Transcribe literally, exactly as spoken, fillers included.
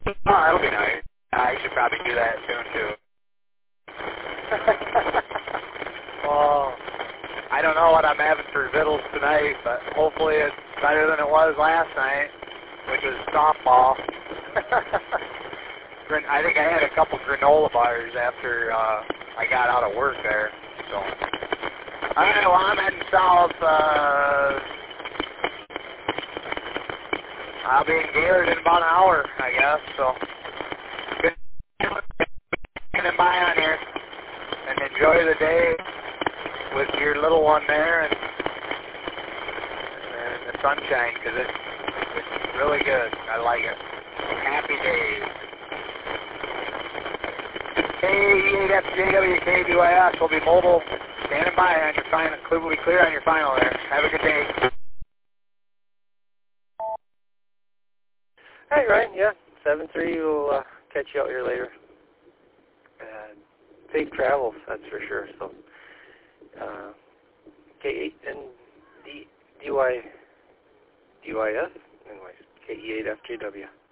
Oh, that'll be nice. I should probably do that soon, too. Well, I don't know what I'm having for vittles tonight, but hopefully it's better than it was last night, which was softball. I think I had a couple granola bars after uh, I got out of work there. So, all right, well, I'm heading south. Uh, I'll be in Gaylord in about an hour, I guess. So, good getting by on here, and enjoy the day with your little one there and, and the sunshine, because it's, it's really good. I like it. Happy days. K E eight F J W K B Y S will be mobile, standing by on your final. Will be clear on your final there. Have a good day. All right, Ryan. Yeah, seven three. We'll uh, catch you out here later. Uh, safe travels, that's for sure. So, uh, K eight and D D Y D Y S. Anyways, K E eight F J W.